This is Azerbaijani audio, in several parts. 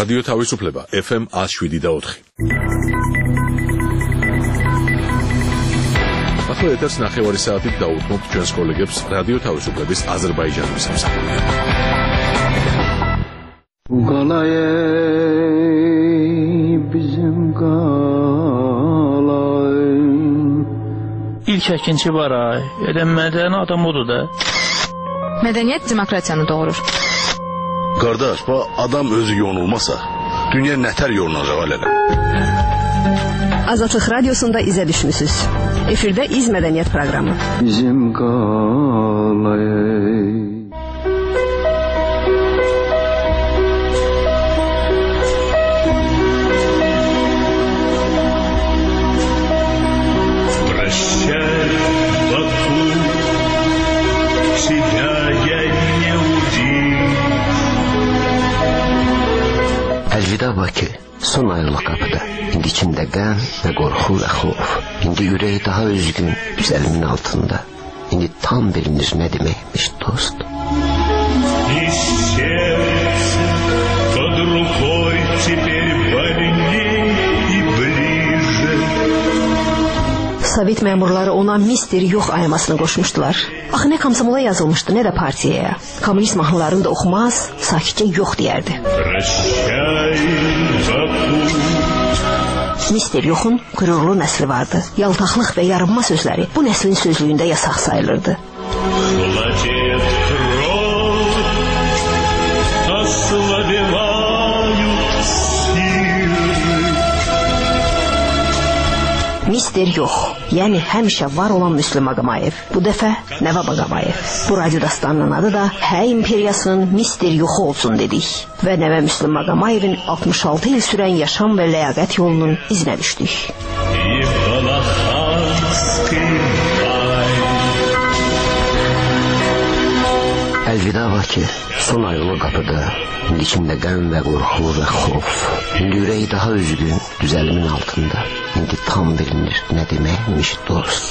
რადიო თავისუფლება FM 107.4. ახლა ეთერს ნახევარი საათით დაუთმობთ ჩვენს კოლეგებს რადიო თავისუფლების აზერბაიჯანის სამსახურში. İlk əkinçi var ay. Mədəni adam odur da. Mədəniyyət demokratiyanı doğurur. Qardaş, adam özü yonulmasa, dünya nətər yolunacaq elələ. Azadlıq Radiosunda izə düşmüsünüz. Efirdə İz Mədəniyyət proqramı. Bizim qalay. Əlvida Bakı, son ayrılıq qapıda. İndi içində qəm və qorxu və xof. İndi ürək daha üzgün, düzəlimin altında. İndi tam bilinir nə deməkmiş dost. Sovet məmurları ona mister yox ayırmasını qoşmuşdular. Axı nə komsomola yazılmışdı, nə də partiyaya. Kommunist mahnılarını da oxumaz, sakitcə yox deyərdi. Mister yoxun qürurlu nəsli vardı. Yaltaqlıq və yarınma sözləri bu nəslin sözlüyündə yasaq sayılırdı. Mister yox, yəni həmişə var olan Müslüm Ağamayev. Bu dəfə Nəvab Ağamayev. Bu radyo dastanının adı da Hə İmperiyasının Mister yoxu olsun dedik. Və Nəvə Müslüm Ağamayevin 66 il sürən yaşam və ləyaqət yolunun izinə düşdük. Əlvida Bakı, son ayrılıq qapıda. İndi içində qəm və qorxu və xof. İndi ürək daha üzgün, düzəlimin altında. İndi tam bilinir nə deməkmiş dost.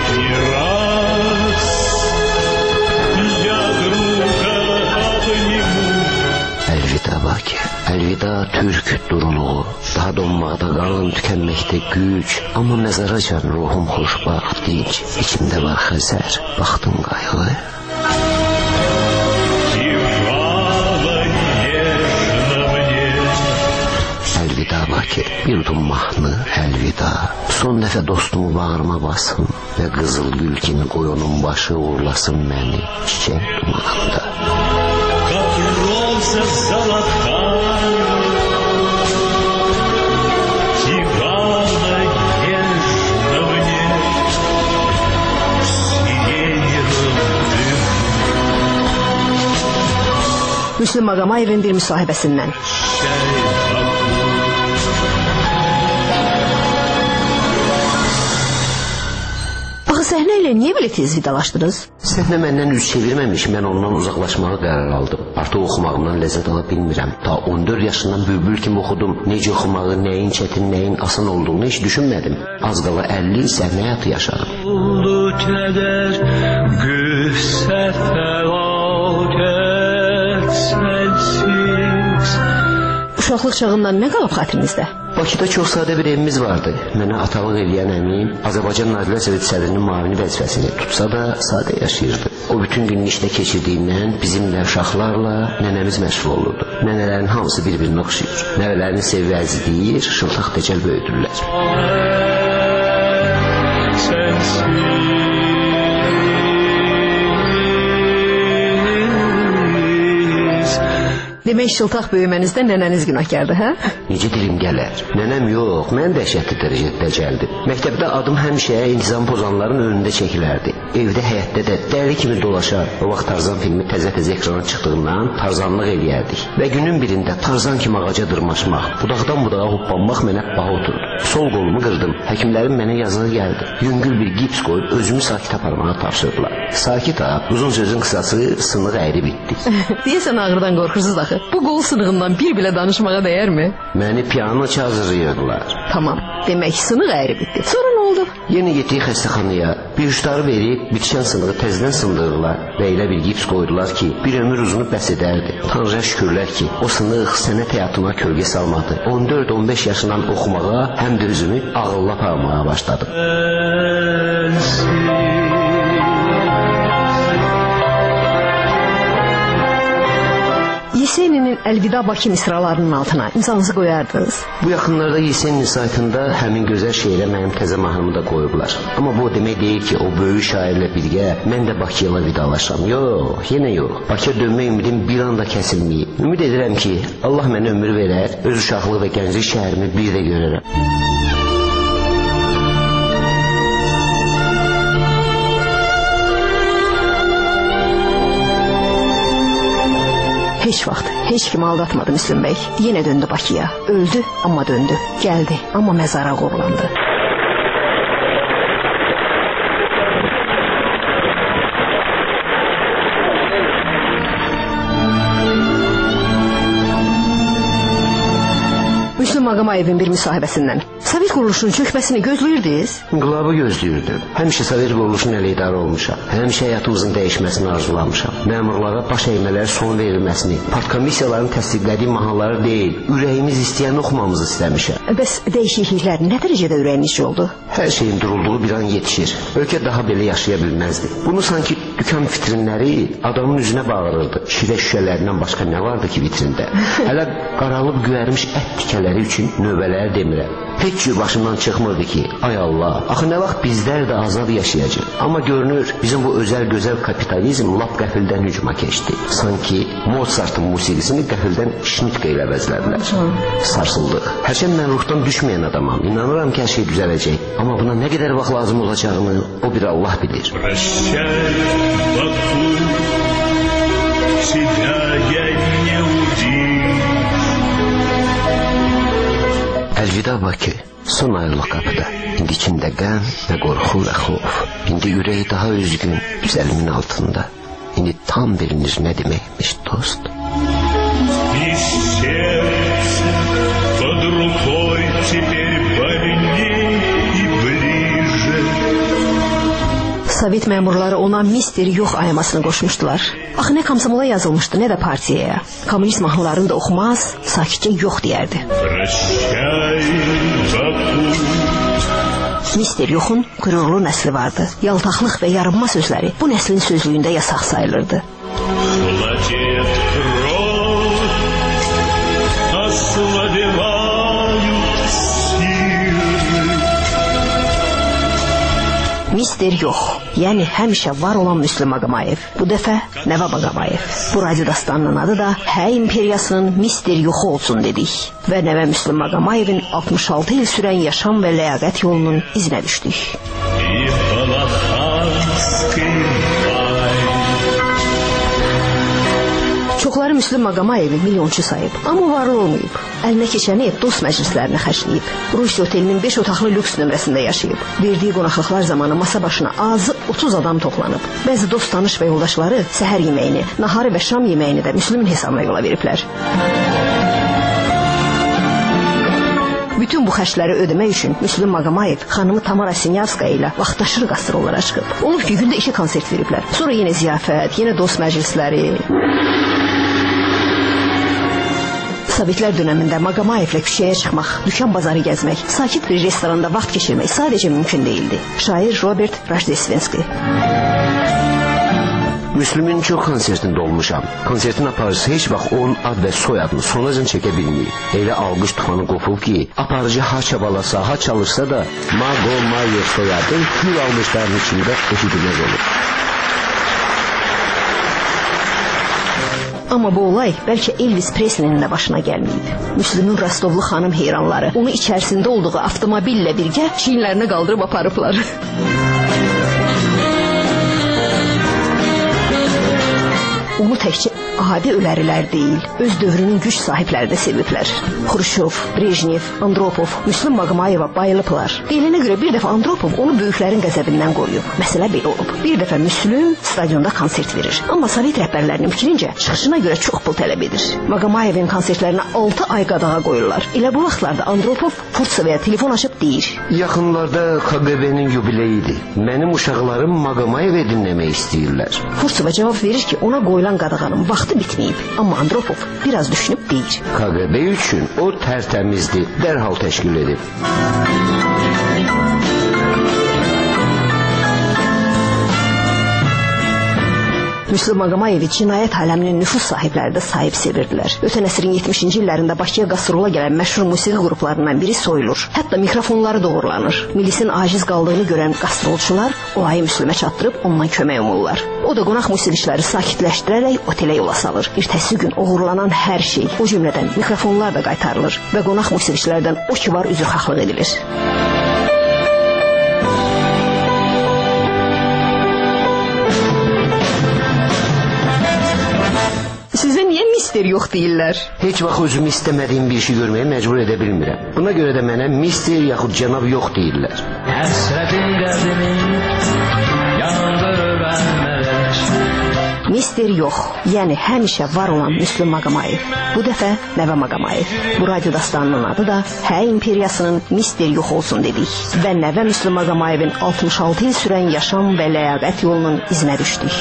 Əlvida Bakı, əlvida türk duruluğu. Daha donmaqda qalın, tükənməkdə güc. Amma məzaracan ruhum xoşbaxt, dinc. İçimdə var xəzər, baxtın qayğı. Əlvida Bakı, bir yudum mahnı, əlvida. Son dəfə dostumu bağrıma basın və qızıl gül kimi qoyunun başı uğurlasın məni çiçək dumanında. Müslüm Ağamayevin bir müsahibəsindən. Səhnə ilə niyə belə tez vidalaşdınız? Səhnə məndən üz çevirməmiş, mən ondan uzaqlaşmağı qərar aldım. Artıq oxumağımdan ləzzət ala bilmirəm. Ta 14 yaşından bülbül kimi oxudum. Necə oxumağı, nəyin çətin, nəyin asan olduğunu heç düşünmədim. Az qala 50 il səhnə həyatı yaşadım. Oldu kədər, qüssə fəlakət sənsiz. Uşaqlıq çağından nə qalıb xatirinizdə? Bakıda çox sadə bir evimiz vardı. Mənə atalıq eləyən əmim Azərbaycan Nazirlər Soveti sədrinin müavini vəzifəsini tutsa da sadə yaşayırdı. O bütün günün işdə keçirdiyindən bizimlə uşaqlarla nənəmiz məşğul olurdu. Nənələrin hamısı bir-birinə oxşayır. Nəvələrini sevvəzi deyir, şıltaq təcəl böyüdürlər. Demək şıltaq böyümənizdə nənəniz günahkardır, hə? Necə dilim gələr? Nənəm yox, mən dəhşətli dərəcədə gəldim. Məktəbdə adım həmişə intizam pozanların önündə çəkilərdi. Evdə, həyətdə də dəli kimi dolaşar. O vaxt Tarzan filmi təzə-təzə ekrana çıxdığından tarzanlıq eləyərdik. Və günün birində Tarzan kimi ağaca dırmaşmaq, budaqdan budağa hoppanmaq mənə baha oturdu. Sol qolumu qırdım. Həkimlərin mənə yazığı gəldi. Yüngül bir gips qoyub özümü sakit aparmağa tapşırdılar. Sakit ha, uzun sözün qısası sınıq əyri bitdi. Deyəsən ağrıdan qorxursuz axı. Bu qol sınığından bir bilə danışmağa dəyərmi? Məni piano hazırlayırdılar. Tamam, demək sınıq əyri bitdi. Sonra nə oldu? Yenə getdik xəstəxanaya. Bir uçları verib, bitişən sınığı təzədən sındırırlar və elə bir gips qoydular ki, bir ömür uzunu bəs edərdi. Tanrıya şükürlər ki, o sınıq sənət həyatına kölgə salmadı. 14-15 yaşından oxumağa, həm də özümü ağılla aparmağa başladım. Yeseninin Əlvida Bakı misralarının altına imzanızı qoyardınız. Bu yaxınlarda Yesenin saytında həmin gözəl şeirə mənim təzə mahnımı da qoyublar. Amma bu demək deyil ki, o böyük şairlə birgə mən də Bakıya vidalaşam. Yox, yenə yox. Bakıya dönmək ümidim bir anda kəsilməyib. Ümid edirəm ki, Allah mənə ömür verər, öz uşaqlıq və gənclik şəhərimi bir də görərəm. Heç vaxt, heç kimi aldatmadı Müslüm bəy. Yenə döndü Bakıya. Öldü, amma döndü. Gəldi, amma məzara qorulandı. Müslüm Maqamayevin bir müsahibəsindən. Sovet quruluşunun çökməsini gözləyirdiniz? İnqilabı gözləyirdim. Həmişə Sovet quruluşunun əleyhdarı olmuşam. Həmişə həyatımızın dəyişməsini arzulamışam. Məmurlara baş əymələrə son verilməsini, partkomissiyaların təsdiqlədiyi mahnıları deyil, ürəyimiz istəyən oxumamızı istəmişəm. Bəs dəyişikliklər nə dərəcədə ürəyinizcə oldu? Hər şeyin durulduğu bir an yetişir. Ölkə daha belə yaşaya bilməzdi. Bunu sanki dükan vitrinləri adamın üzünə bağırırdı. Şirə şüşələrindən başqa nə vardı ki vitrində? Hələ qaralıb göyərmiş ət tikələri üçün növbələri demirəm. Heç cür başımdan çıxmırdı ki, ay Allah, axı nə vaxt bizlər də azad yaşayacaq. Amma görünür, bizim bu özəl gözəl kapitalizm lap qəfildən hücuma keçdi. Sanki Mozart'ın musiqisini qəfildən Schnittke ilə əvəzlədilər. Sarsıldıq. Hərçənd mən ruhdan düşməyən adamam. İnanıram ki, hər şey düzələcək. Amma buna nə qədər vaxt lazım olacağını o bir Allah bilir. Əlvida Bakı, son ayrılıq qapıda. İndi içində qəm və qorxu və xof. İndi ürəyi daha üzgün, üzəlimin altında. İndi tam biriniz nə deməkmiş dost. Sovet məmurları ona mister yox ayamasını qoşmuşdular. Axı nə komsomola yazılmışdı, nə də partiyaya. Kommunist mahnılarını da oxumaz, sakitcə yox deyərdi. Mister yoxun qürurlu nəsli vardı. Yaltaqlıq və yarınma sözləri bu nəslin sözlüyündə yasaq sayılırdı. Mister yox, yəni həmişə var olan Müslüm Maqamayev. Bu dəfə Nəvə Maqamayev. Bu radyo dastanının adı da Hə İmperiyasının mister yoxu olsun dedik. Və Nəvə Müslüm Maqamayevin 66 il sürən yaşam və ləyaqət yolunun izinə düşdük. Çoxları Müslüm Maqamayevi milyonçu sayıb, amma varlı olmayıb. Əlinə keçəni dost məclislərinə xərcləyib. Rusiya otelinin 5 otaqlı lüks nömrəsində yaşayıb. Verdiyi qonaqlıqlar zamanı masa başına azı 30 adam toplanıb. Bəzi dost, tanış və yoldaşları səhər yeməyini, naharı və şam yeməyini də Müslümün hesabına yola veriblər. Bütün bu xərcləri ödəmək üçün Müslüm Maqamayev xanımı Tamara Sinyavskaya ilə vaxtaşırı qastrollara çıxıb. Olub ki, gündə 2 konsert veriblər. Sonra yenə ziyafət, yenə dost məclisləri. Sovetlər dönəmində Maqamayevlə küçəyə çıxmaq, dükan bazarı gəzmək, sakit bir restoranda vaxt keçirmək sadəcə mümkün değildi. Şair Robert Rajdesvenski. Müslümün çox konsertində olmuşam. Konsertin aparıcısı heç vaxt onun ad və soyadını sonacan çəkə bilməyib. Elə alqış tufanı qopub ki, aparıcı ha çabalasa, ha çalışsa da Maqamayev soyadı gül almışların içində eşidilməz olur. Amma bu olay bəlkə Elvis Presley'nin də başına gəlməyib. Müslümün Rostovlu xanım heyranları onu içərisində olduğu avtomobillə birgə çiyinlərinə qaldırıb aparıblar. onu təkcə adi ölərilər deyil, öz dövrünün güc sahibləri də seviblər. Xruşov, Brejnev, Andropov, Müslüm Maqomayeva bayılıblar. Deyilənə görə bir dəfə Andropov onu böyüklərin qəzəbindən qoruyub. Məsələ belə olub. Bir dəfə Müslüm stadionda konsert verir. Amma Sovet rəhbərlərinin fikrincə çıxışına görə çox pul tələb edir. Maqomayevin konsertlərinə 6 ay qadağa qoyurlar. Elə bu vaxtlarda Andropov Furtsovaya telefon açıb deyir: Yaxınlarda KGB-nin yubileyidir. Mənim uşaqlarım Maqomayevi dinləmək istəyirlər. Furtsova cavab verir ki, ona qoyulan qadağanın vaxtı bitməyib. Amma Andropov biraz düşünüb deyir: KGB üçün o tərtəmizdir, dərhal təşkil edib. Müslüm Maqomayevi cinayət aləminin nüfuz sahibləri də sahib sevirdilər. Ötən əsrin 70-ci illərində Bakıya qastrola gələn məşhur musiqi qruplarından biri soyulur. Hətta mikrofonları doğrulanır. Milisin aciz qaldığını görən qastrolçular olayı Müslümə çatdırıb ondan kömək umurlar. O da qonaq musiqiçiləri sakitləşdirərək otelə yola salır. Ertəsi gün oğurlanan hər şey, o cümlədən mikrofonlar da qaytarılır və qonaq musiqiçilərdən o ki var üzrxahlıq edilir. Sizə niyə mister yox deyirlər? Heç vaxt özümü istəmədiyim bir işi görməyə məcbur edə bilmirəm. Buna görə də mənə mister yaxud cənab yox deyirlər. Həsrətin qəlbimi yandırır əlmələk. Mister yox, yəni həmişə var olan Müslüm Maqomayev. Bu dəfə Nəvə Maqomayev. Bu radyo dastanının adı da Hə İmperiyasının Mister yox olsun dedik. Və Nəvə Müslüm Maqomayevin 66 il sürən yaşam və ləyaqət yolunun izinə düşdük.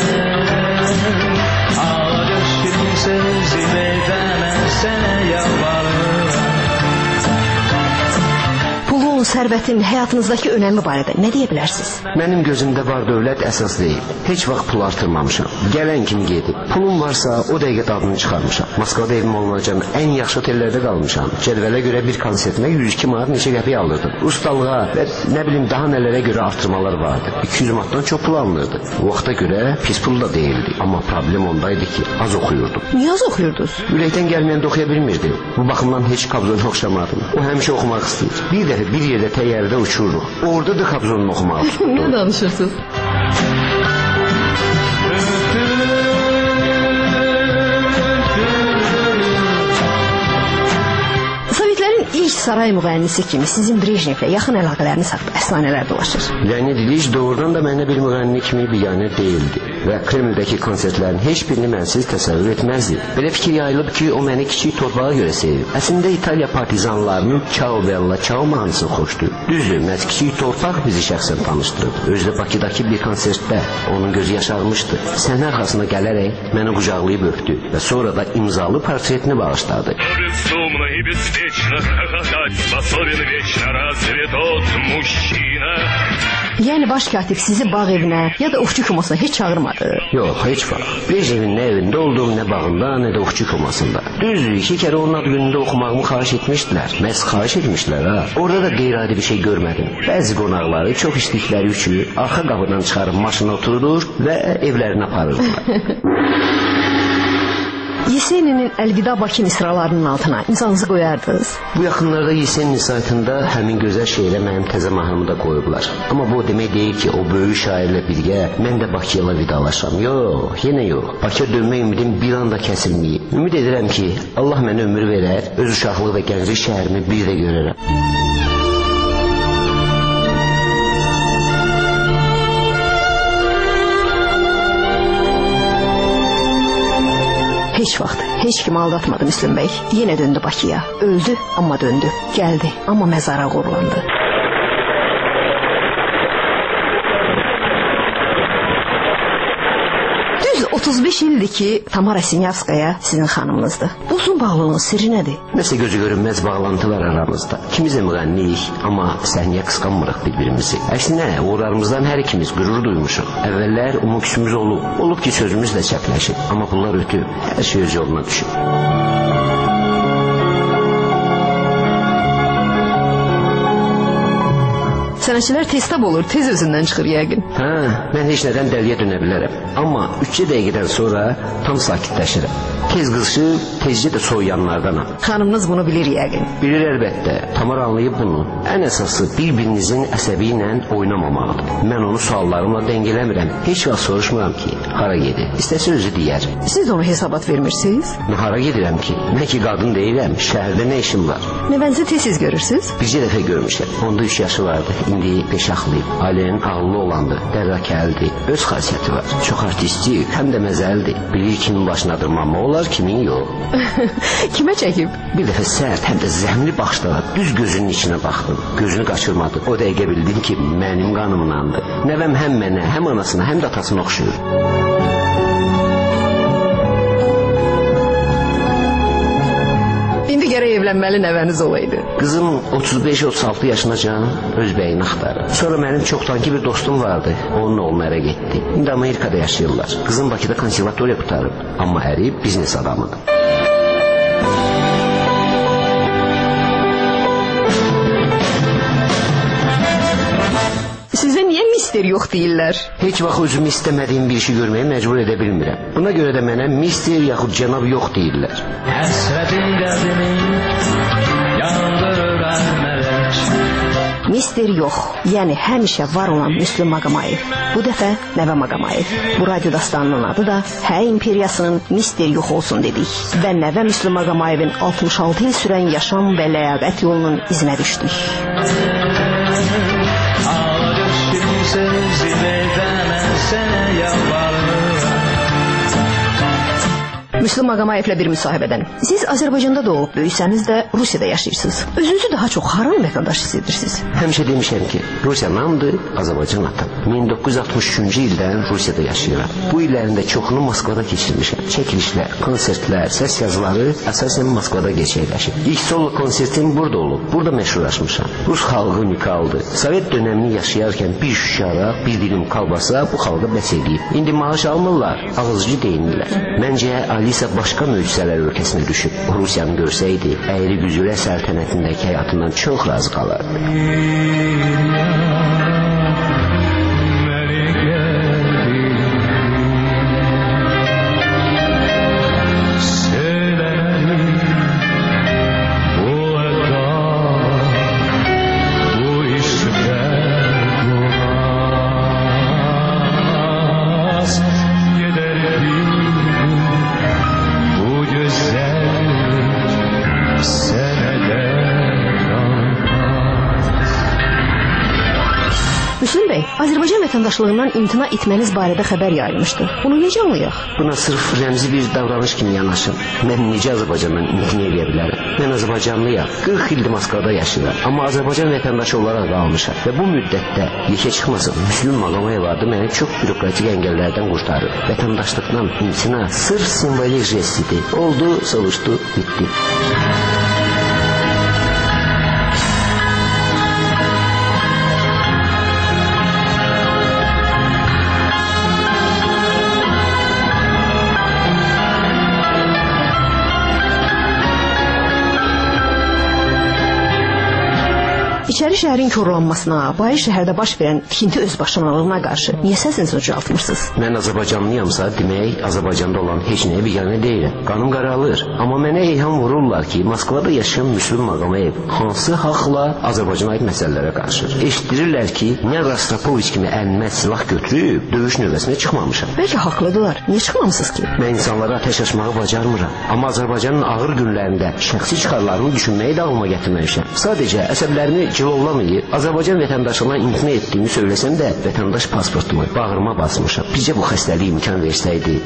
Pulun, sərvətin həyatınızdakı önəmi barədə nə deyə bilərsiniz? Mənim gözümdə var dövlət əsas deyil. Heç vaxt pul artırmamışam. Gələn kimi gedib. Pulum varsa o dəqiqə dadını çıxarmışam. Moskvada evim olunacaq ən yaxşı otellərdə qalmışam. Cədvələ görə bir konsertimə 102 manat neçə qəpik alırdım. Ustalığa və nə bilim daha nələrə görə artırmalar vardı. 200 manatdan çox pul alınırdı. O vaxta görə pis pul da deyildi. Amma problem ondaydı ki, az oxuyurdum. Niyə az oxuyurdunuz? Ürəkdən gəlməyəndə oxuya bilmirdim. Bu baxımdan heç Kabzonu oxşamadım. O həmişə oxumaq istəyir. Bir dəfə bir yerdə təyyarədə uçururuq. Orada da Kabzonunu oxumağı tutdu. Nə danışırsınız? Sovetlərin ilk saray müğənnisi kimi sizin Brejnevlə yaxın əlaqələriniz haqda əfsanələr dolaşır. Leonid İliç doğrudan da mənə bir müğənni kimi biganə deyildi və Kremldəki konsertlərin heç birini mənsiz təsəvvür etməzdi. Belə fikir yayılıb ki, o məni kiçik torbağa görə sevib. Əslində İtaliya partizanlarının Ciao Bella Ciao mahnısını xoşdu. Düzdür, məhz kiçik torpaq bizi şəxsən tanışdırıb. Özdə Bakıdakı bir konsertdə onun gözü yaşarmışdı. Səhnə arxasına gələrək məni qucaqlayıb öpdü və sonra da imzalı portretini bağışladı. Yəni baş katib sizi bağ evinə ya da ovçu komasına heç çağırmadı? Yox, heç vaxt. Brejnevin nə evində olduğum, nə bağında, nə də ovçu komasında. Düzdür, 2 kərə onun ad günündə oxumağımı xahiş etmişdilər. Məhz xahiş etmişdilər ha. Orada da qeyri-adi bir şey görmədim. Bəzi qonaqları çox istədikləri üçün arxa qapıdan çıxarıb maşına oturur və evlərinə aparırdılar. Yeseninin Əlvida Bakı misralarının altına imzanızı qoyardınız. Bu yaxınlarda Yesenin saytında həmin gözəl şeirə mənim təzə mahnımı da qoyublar. Amma bu demək deyil ki, o böyük şairlə birgə mən də Bakıya vidalaşam. Yox, yenə yox. Bakıya dönmək ümidim bir anda kəsilməyib. Ümid edirəm ki, Allah mənə ömür verər, öz uşaqlıq və gənclik şəhərimi bir də görərəm. Heç vaxt, heç kimi aldatmadı Müslüm bəy. Yenə döndü Bakıya. Öldü, amma döndü. Gəldi, amma məzara uğurlandı. Düz 35 ildir ki, Tamara Sinyavskaya sizin xanımınızdır. Bu uzun bağlılığın sirri nədir? Nəsə gözü görünməz bağlantı var aramızda. İkimiz də müğənniyik, amma səhnəyə qısqanmırıq bir-birimizi. Əksinə, uğurlarımızdan hər ikimiz qürur duymuşuq. Əvvəllər umuksümüz olub. Olub ki, sözümüz də çəpləşib. Amma bunlar ötüb, hər şey öz yoluna düşüb. Sənətçilər tez tab olur, tez özündən çıxır yəqin. Hə, mən heç nədən dəliyə dönə bilərəm. Amma 3 dəqiqədən sonra tam sakitləşirəm. Tez qızışıb, tezcə də soyuyanlardanam. Xanımınız bunu bilir yəqin. Bilir əlbəttə. Tamar anlayıb bunu. Ən əsası bir-birinizin əsəbi ilə oynamamaqdır. Mən onu suallarımla dəngələmirəm. Heç vaxt soruşmuram ki, hara gedir. İstəsə özü deyər. Siz də ona hesabat vermirsiniz? Mən hara gedirəm ki? Mən ki qadın deyiləm. Şəhərdə nə işim var? Nəvənizi tez görürsünüz? Bircə dəfə görmüşəm. Onda 3 yaşı vardı. İndi peşaxlıyıb. Ailənin ağıllı olandı. Dərrakəldi. Öz xasiyyəti var. Çox artistik, həm də məzəlidir. Bilir kimin başına dırmanma olar, kimin yox. Kimə çəkib? Bir dəfə sərt, həm də zəhmli baxışlara düz gözünün içinə baxdım. Gözünü qaçırmadı. O dəqiqə bildim ki, mənim qanımdandır. Nəvəm həm mənə, həm anasına, həm də atasına oxşuyur. İndi gərək evlənməli nəvəniz olaydı. Qızım 35-36 yaşınacan öz bəyini axtarır. Sonra mənim çoxdankı bir dostum vardı. Onun oğlunu ərə getdi. İndi Amerikada yaşayırlar. Qızım Bakıda konservatoriya qutarıb. Amma əri biznes adamıdır. Sizə niyə mister yox deyirlər? Heç vaxt özümü istəmədiyim bir işi görməyə məcbur edə bilmirəm. Buna görə də mənə mister yaxud cənab yox deyirlər. Həsrətin qəlbimi yandırır əlmələk. Mister yox, yəni həmişə var olan Müslüm Maqomayev. Bu dəfə Nəvə Maqomayev. Bu radyo dastanının adı da Hə İmperiyasının Mister yox olsun dedik. Və Nəvə Müslüm Maqomayevin 66 il sürən yaşam və ləyaqət yolunun izinə düşdük. Sözümü demezsene yalvarırım. Müslüm Maqomayevlə bir müsahibədən. Siz Azərbaycanda doğub böyüsəniz də Rusiyada yaşayırsınız. Özünüzü daha çox haranın vətəndaşı hiss edirsiniz? Həmişə demişəm ki, Rusiya namdır, Azərbaycan atam. 1963-cü ildən Rusiyada yaşayıram. Bu illərində çoxunu Moskvada keçirmişəm. Çəkilişlər, konsertlər, səs yazıları əsasən Moskvada gerçəkləşib. İlk solo konsertim burada olub. Burada məşhurlaşmışam. Rus xalqı unikaldır. Sovet dönəmini yaşayarkən bir şüşə araq, bir dilim kalbasa bu xalqa bəs eləyib. İndi maaş almırlar, ağızcı deyinirlər. Məncə Alisa başqa möcüzələr ölkəsinə düşüb. Rusiyanı görsəydi, əyri güzülə səltənətindəki həyatından çox razı qalardı. Müslüm bəy, Azərbaycan vətəndaşlığından imtina etməniz barədə xəbər yayılmışdı. Bunu necə anlayaq? Buna sırf rəmzi bir davranış kimi yanaşım. Mən necə Azərbaycandan imtina edə bilərəm? Mən Azərbaycanlıyam. 40 ildir Moskvada yaşayıram. Amma Azərbaycan vətəndaşı olaraq qalmışam. Və bu müddətdə yekə çıxmasın, Müslüm Maqomayev adı məni çox bürokratik əngəllərdən qurtarır. Vətəndaşlıqdan imtina sırf simvolik jest idi. Oldu, soruşdu, bitdi. İçəri şəhərin korlanmasına, bayır şəhərdə baş verən tikinti özbaşınalığına qarşı niyə səsinizi ucaltmırsınız? Mən Azərbaycanlıyamsa, demək Azərbaycanda olan heç nəyə biganə deyiləm. Qanım qaralır. Amma mənə eyham vururlar ki, Moskvada yaşayan Müslüm Maqomayev hansı haqla Azərbaycana aid məsələlərə qarşır. Eşitdirirlər ki, nə Rostropoviç kimi əlinmə silah götürüb döyüş növbəsinə çıxmamışam. Bəlkə haqlıdırlar. Niyə çıxmamısınız ki? Mən insanlara ateş açmağı bacarmıram. Amma Azərbaycanın ağır günlərində şəxsi çıxarlarını düşünməyi də ağlıma gətirməmişəm. Sadəcə əsəblərimi cilovlamayıb, Azərbaycan vətəndaşlığına imtina etdiyimi söylesəm də, vətəndaş pasportumu bağrıma basmışam. Bizcə bu xəstəlik imkan versəydi.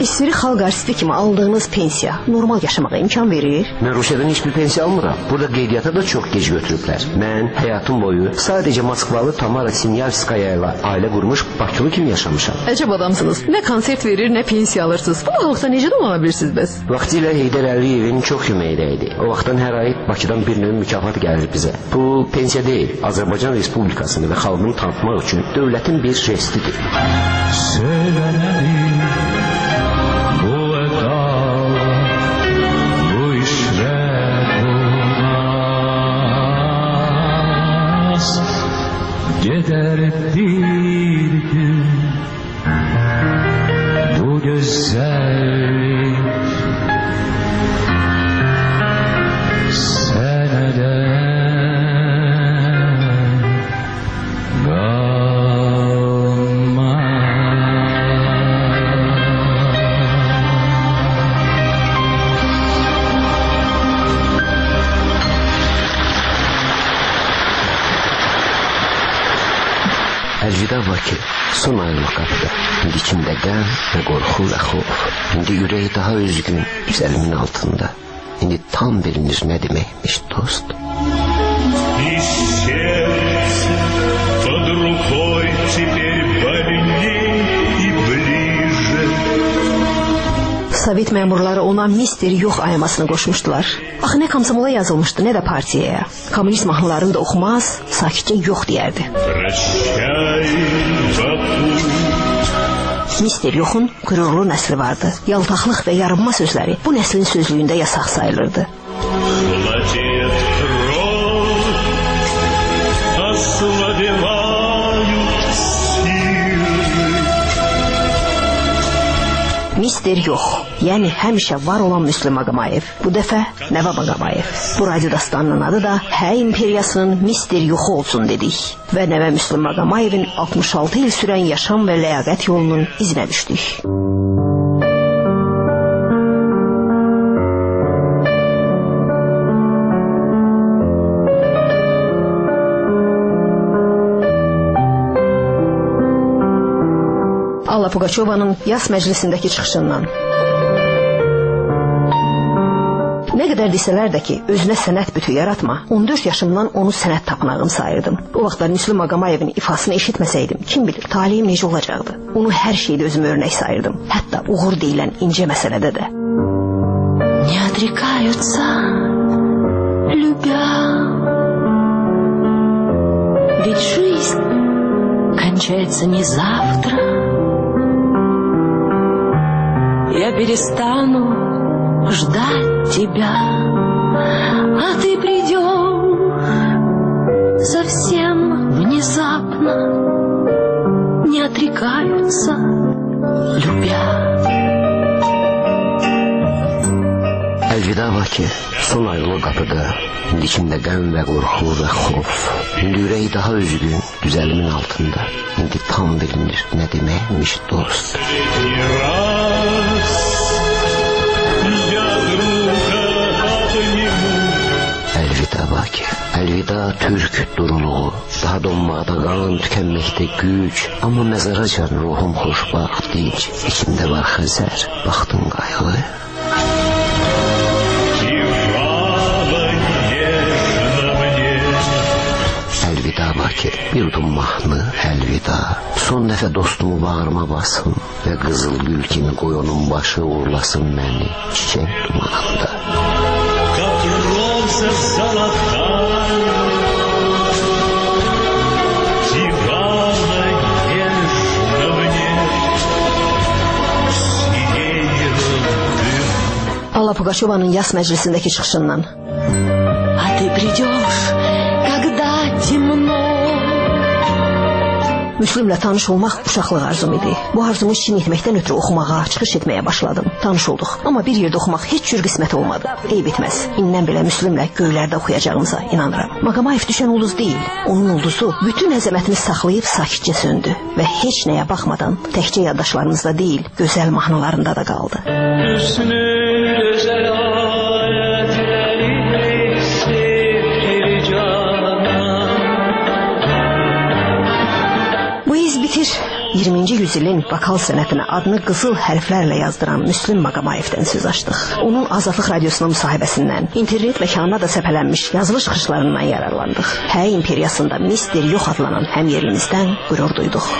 İstiri xalq artisti kimi aldığınız pensiya normal yaşamağa imkan verir? Mən Rusiyadan hiçbir pensiya almıram. Burada qeydiyyata da çox gec götürüblər. Mən həyatım boyu sadəcə Moskvalı Tamara Sinyavskaya ilə ailə qurmuş Bakılı kimi yaşamışam. Əcəb adamsınız. Nə konsert verir, nə pensiya alırsınız. Bu halıqda necə dolana bilirsiniz bəs? Vaxtilə Heydər Əliyevin çox köməkdə idi. O vaxtdan hər ay Bakıdan bir növ mükafat gəlir bizə. Bu pensiya deyil, Azərbaycan Respublikasını və xalqını tanıtmaq üçün dövlətin bir jestidir. Söylemedim bu veda, bu işler olmaz. Gider bir gün bu güzellik seneden Əlvida Bakı, son ayrılıq qapıda. İndi içimdə qəm və qorxu və xof. İndi ürək daha üzgün, üzəlimin altında. İndi tam bilinir nə deməkmiş dost. Sovet məmurları ona mister yox aymasını qoşmuşdular. Axı nə komsomola yazılmışdı, nə də partiyaya. Kommunist mahnılarını da oxumaz, sakitcə yox deyərdi. Mister yoxun qürurlu nəsli vardı. Yaltaqlıq və yarınma sözləri bu nəslin sözlüyündə yasaq sayılırdı. Mister yox, yəni həmişə var olan Müslüm Maqomayev. Bu dəfə Nəvə Maqomayev. Bu radyo dastanının adı da Hə imperiyasının mister yoxu olsun dedik. Və Nəvə Müslüm Maqomayevin 66 il sürən yaşam və ləyaqət yolunun izinə düşdük. Alla Pugaçovanın yas məclisindəki çıxışından. Nə qədər desələr də ki, özünə sənət bütü yaratma, 14 yaşımdan onu sənət tapınağım sayırdım. O vaxtlar Müslüm Maqomayevin ifasını eşitməsəydim, kim bilir, talihim necə olacaqdı. Onu hər şeydə özümü örnək sayırdım, hətta uğur deyilən incə məsələdə də. Не отрекаются, любя, ведь жизнь кончается не завтра. Я перестану ждать тебя, а ты придешь совсем внезапно. Не отрекаются, любя. Əlvida Bakı, son ayrılıq qapıda. İndi içimdə qəm və qorxu və xof. İndi ürək daha üzgün, düzəlimin altında. İndi tam bilinir nə deməkmiş dost. Əlvida Bakı, əlvida türk duruluğu. Daha donmaqda qan, tükənməkdə güc. Amma məzaracan ruhum xoşbaxt, dinc. İçimdə var xəzər, baxtın qayğı. Əlvida Bakı, bir udum mahnı, əlvida. Son dəfə dostumu bağrıma basın və qızıl gül kimi qoy onun başı uğurlasın məni çiçək dumanında. Alla Pugaçovanın yas məclisindəki çıxışından. А ты придешь, когда темно. Müslümlə tanış olmaq uşaqlıq arzum idi. Bu arzumu şirin etməkdən ötürü oxumağa, çıxış etməyə başladım. Tanış olduq, amma bir yerdə oxumaq heç cür qismət olmadı. Eyb etməz. İndən belə Müslümlə göylərdə oxuyacağımıza inanıram. Maqomayev düşən ulduz deyil. Onun ulduzu bütün əzəmətini saxlayıb sakitcə söndü və heç nəyə baxmadan təkcə yaddaşlarımızda deyil, gözəl mahnılarında da qaldı. Bu iz bitir. 20-ci yüzilin vokal sənətinə adını qızıl hərflərlə yazdıran Müslüm Maqamayevdən söz açdıq. Onun Azadlıq Radiosuna müsahibəsindən, internet məkanına da səpələnmiş yazılı çıxışlarından yararlandıq. Hə imperiyasında Mister Yox adlanan həmyerimizdən qürur duyduq.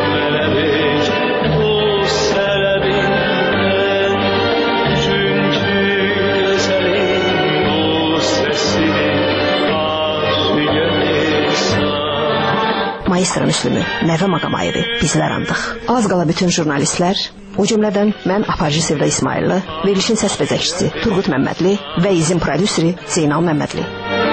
Maestro Müslümü, Nəvə Maqamayevi bizlər andıq. Az qala bütün jurnalistlər, o cümlədən mən Aparıcı Sevda İsmailli, verilişin səs bəzəkçisi Turqut Məmmədli və izin prodüseri Zeynal Məmmədli.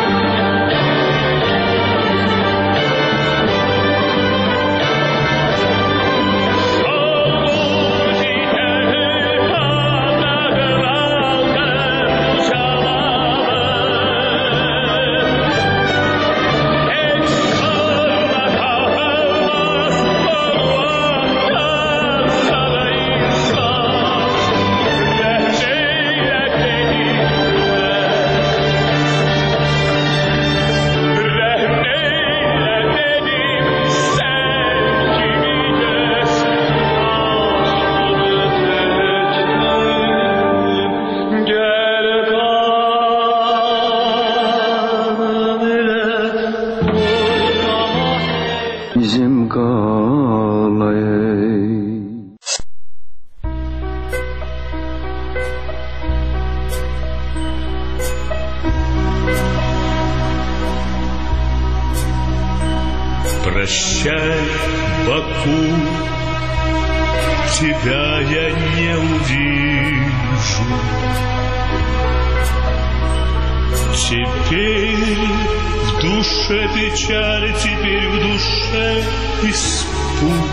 Прощай, Баку, тебя я не увижу. Теперь в душе печаль, теперь в душе испуг.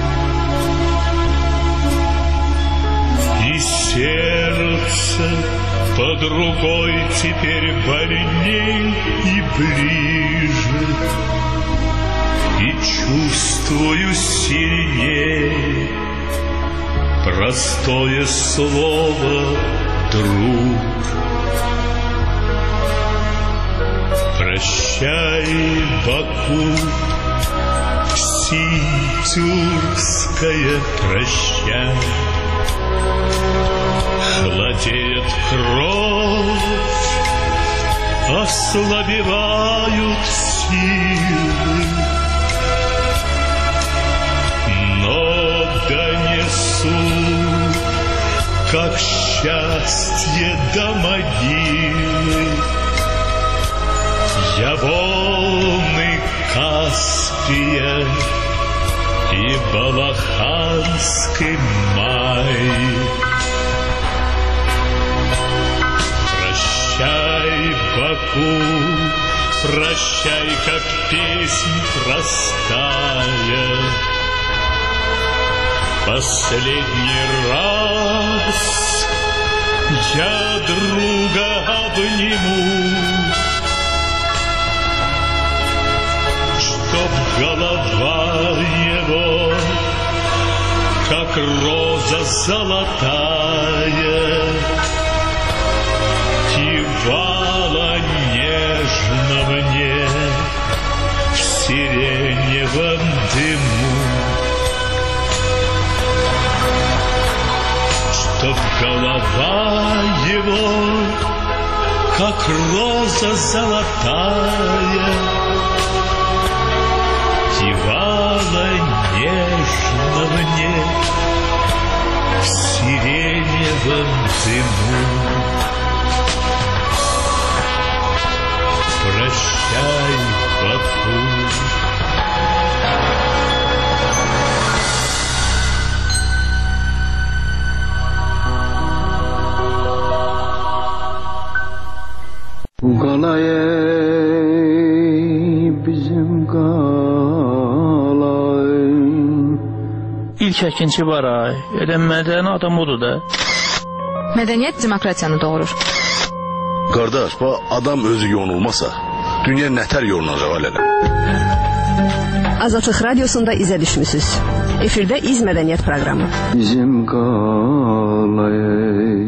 И сердце под рукой теперь больней и ближе. И чувствую сильнее простое слово «друг». Прощай, Баку, Синтюркская, прощай. Холодеет кровь, ослабевают силы. Донесу, как счастье до могилы, я волны Каспия и Балаханский май. Прощай, Баку, прощай, как песнь простая. Последний раз я друга обниму, чтоб голова его, как роза золотая, кивала нежно мне в сиреневом дыму. Чтоб голова его, как роза золотая, кивала нежно мне в сиреневом дыму. Прощай, Баку. Qalayey bizim qalay. İlk əkinçi var ay. Mədəni adam odur da. Mədəniyyət demokratiyanı doğurur. Qardaş, adam özü yonulmasa, dünya nətər yolunacaq elələ. Azadlıq Radiosunda izə düşmüsüz. Efirdə İz Mədəniyyət proqramı. Bizim qalayey.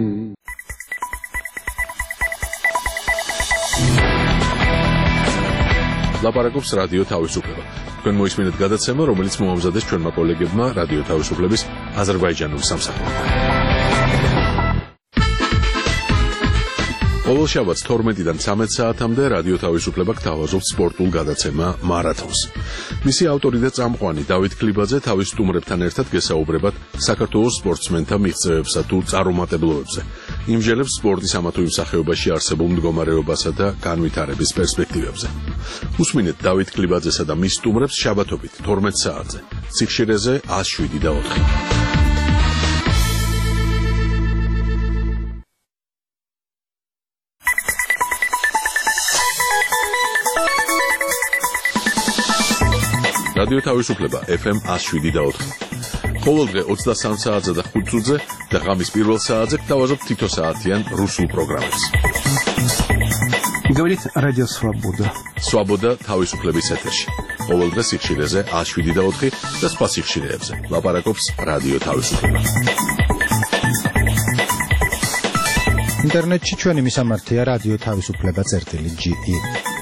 ლაპარაკობს რადიო თავისუფლება. თქვენ მოისმინეთ გადაცემა, რომელიც მოამზადეს ჩვენმა კოლეგებმა რადიო თავისუფლების აზერბაიჯანული სამსახურიდან. ყოველ შაბათს 12-დან 13 საათამდე რადიო თავისუფლება გთავაზობს სპორტულ გადაცემა მარათონს. მისი ავტორი და წამყვანი დავით ქლიბაძე თავის სტუმრებთან ერთად გესაუბრებათ საქართველოს სპორტსმენთა მიღწევებსა თუ წარუმატებლობებზე. იმჟელებს სპორტის ამა თუ იმ სახეობაში არსებულ მდგომარეობასა და განვითარების პერსპექტივებზე. უსმინეთ დავით ქლიბაძესა და მის სტუმრებს შაბათობით 12 საათზე. სიხშირეზე 107.4. რადიო თავისუფლება FM 107.4. ყოველდღე 23 საათზე და 5 წუთზე და ღამის პირველ საათზე გთავაზობთ თითო საათიან რუსულ პროგრამებს. Говорит Радио Свобода. Свобода თავისუფლების ეთერში. ყოველდღე სიხშირეზე 107.4 და სხვა სიხშირეებზე. ლაპარაკობს რადიო თავისუფლება. ინტერნეტში ჩვენი მისამართია რადიო თავისუფლება.ge